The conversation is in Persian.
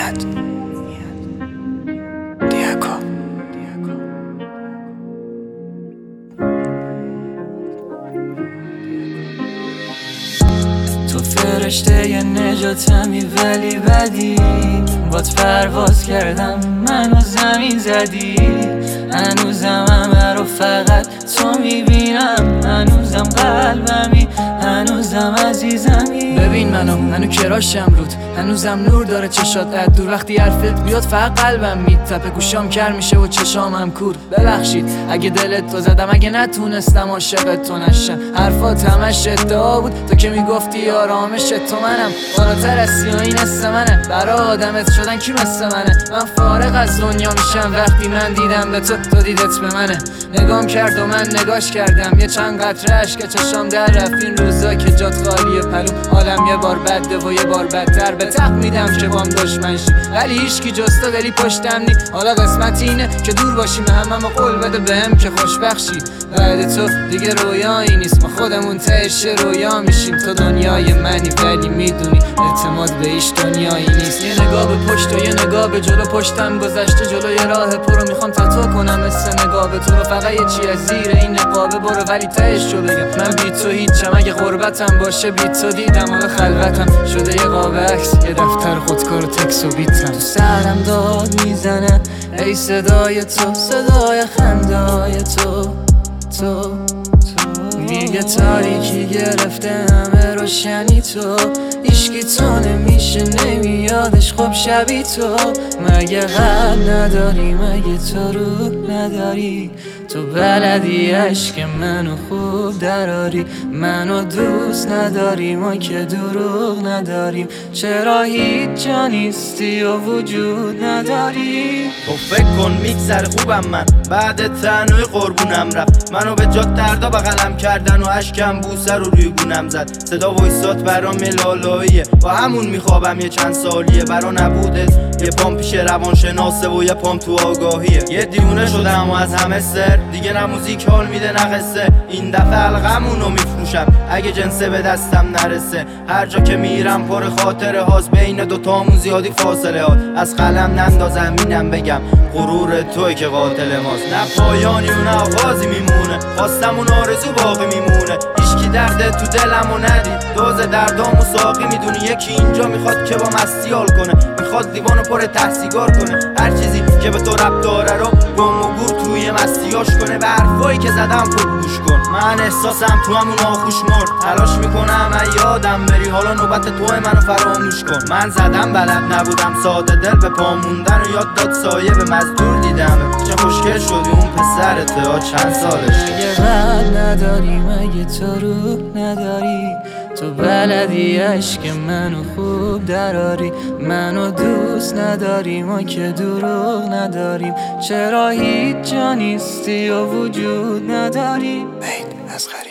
دیاکو. تو فرشته ی نجاتمی ولی بدی، بات پرواز کردم منو زمین زدی. هنوزم همه رو فقط تو میبینم، هنوزم قلبمی، هنوزم عزیزمی. ببین منو کراشم رود، هنوزم نور داره چشات از دور. وقتی حرفت بیاد فقط قلبم میتپه، گوشام کر میشه و چشامم کور. ببخشید اگه دلت تو زدم، اگه نتونستم عاشقت تو نشم. حرفات همش ادعا بود، تو که میگفتی آرامش تو منم. بالاتر از سیاهی نست منه، برا آدمت شدن کی مثل منه. من فارغ از دنیا میشم وقتی من دیدم به تو دیدت به منه. نگام کرد و من نگاش کردم، یه چند قطره اشک چشام در رفت. این روزا که جات خالیه پلو، حالم یه بار بده و یه بار بدتر. به تق میدم که بام دشمن شی، ولی هیچکی جز تو دلی پشتم نی. حالا قسمت اینه که دور باشیم، هممو قول بده بهم که خوشبخشی. بعد تو دیگه رویایی نیست، ما خودمون تهش رویا میشیم. تو دنیای منی ولی میدونی اعتماد به هیچ دنیایی نیست. یه نگاه به پشت و یه نگاه به جلو، پشتم گذشته جلو یه راه پرو. میخوام تاتو کنم مثل نگاه به تو رو، فقط یه چی از زیر این نقابه برو. ولی تهش رو بگم من بی تو هیچم، اگه غربتم باشه بی تو دیدم. حالا خلوتم شده یه قاب عکس، یه دفتر خودکار و تکس و بیتم. تو سرم داد میزنه ای صدای تو، صدای خندای تو میگه تاریکی گرفته همه روشنی تو. هیچکی تو نمیشه نمیادش خب شبی تو. مگه قلب نداری، مگه تو روح نداری؟ تو بلدی عشق منو خوب دراری. منو دوست نداری، ما که دروغ نداریم. چرا هیچ جا نیستی و وجود نداری؟ تو فکر کن میگذره خوبم من، بعد تنوی قربونم رفت. منو به جات دردا بغلم کردن و اشکم بوسه رو روی گونم زد. صدا وایسات برام لالاییه، با همون میخوابم یه چند سالیه. برا نبودت یه پام پیش روانشناسه و یه پام تو آگاهیه. یه دیونه شدم و از همه سر، دیگه نه موزیک حال میده نه قصه. این دفعه حلقمونو میفروشم اگه جنسه به دستم نرسه. هر جا که میرم پر خاطره هاست، بین دوتامون زیادی فاصله هاست. از قلم نندازم اینم بگم غرور توی که قاتل ماست. نه پایانی و نه آغازی میمونه، خواستم اون آرزو باقی میمونه. هیچکی درد تو دلمو ندید، دوز دردامو ساقی میدونی. یکی اینجا میخواد که با مستی حال کنه، میخواد دیوانو پر تحصیگار کنه. هر چیزی که به تو ربط داره رو گم و گور توی مستیاش کنه. به حرفایی که زدم خوب گوش کن، من احساسم تو همون آخوش مرد. تلاش میکنم یادم بری، حالا نوبت توی منو فراموش کن. من زدم بلد نبودم ساده دل به پا موندن و یاد داد سایه به مزدور دیدم. چه خوشگل شدی اون پسرت ها چند سالش. مگه قلب نداری، مگه تو روح نداری؟ تو بلدی عشق منو خوب دراری. منو دوست نداری، ما که دروغ نداریم. چرا هیچ جا نیستی و وجود نداری؟ بین از